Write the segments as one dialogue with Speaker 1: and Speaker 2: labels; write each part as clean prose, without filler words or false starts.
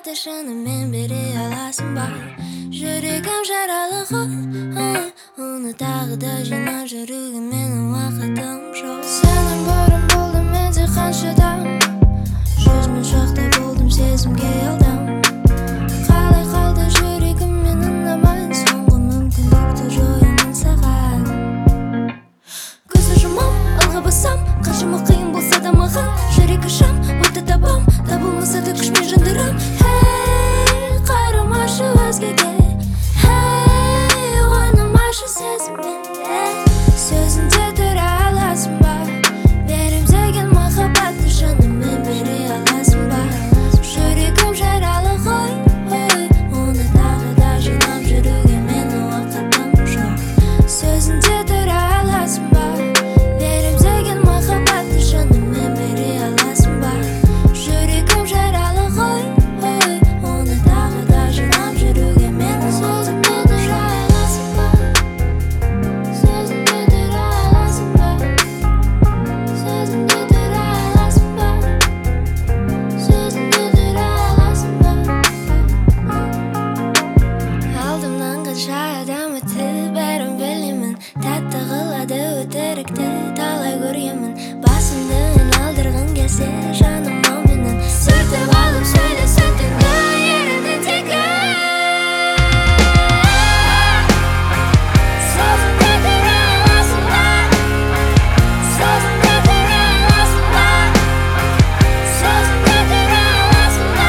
Speaker 1: махаббатты шынымен бере аласың ба? Жүрегім жаралы ғой, оны тағы да жинап жүруге менің уақытым жоқ. Сенен бұрын болдым менде қанша адам, 100 мың шақта болдым сезімге алдам. Қалай қалды жүрегім мен ұнамай, соңғы мүмкіндікті жоямын саған. Көзді жұмам, алға басам, қаншама қиын болса да маған. Жүрек ашам, отты табам, табылмаса да күшпен жандырам. Хей, қарамашы өзгеге, хей, ойнамашы сезіммен. Сөзінде тұра аласың ба? Берем деген махаббатты шынымен бере аласың ба? Жүрегім жаралы ғой, оны тағы да жинап жүруге менің уақытым жоқ. Сөзінде тұра аласың ба? Берем деген махаббатты шынымен бере аласың ба? Жүрегім жаралы ғой, оны тағы да жинап жүруге менің уақытым жоқ. Сөзінде тұра аласың ба? Сөзінде тұра аласың ба? Сөзінде тұра аласың ба? Алдымнан қанша адам өтті, бәрін білемін. Тәтті қылады өтірікті талай көргенмін. Басымды алдырғың келсе жаным ау менің, сүртіп алып сөйлесін түнгі ерінді тегі. Сөзінде тұра аласың ба? Сөзінде тұра аласың ба? Сөзінде тұра аласың ба?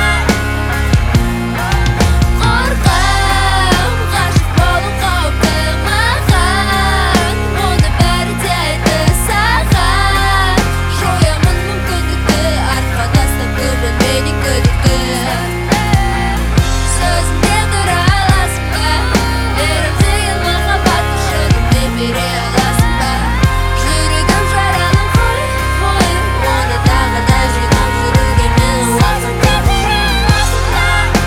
Speaker 1: Қорқам, ғашық болу қауіпті маған. Оны бәрі де айтты саған. Жоямын мүмкіндікті, артқа тастап көрінбейді күдікті. Сөзінде тұра аласың ба? Берем деген махаббатты шынымен бере аласың ба? Жүрегім жаралы ғой, оны тағы да жинап жүруге менің уақытым жоқ.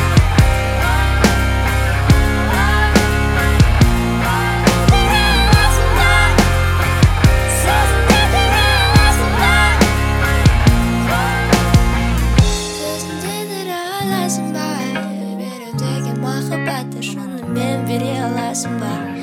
Speaker 1: Сөзінде тұра аласың ба? Берем деген махаббатты шынымен бере аласың ба?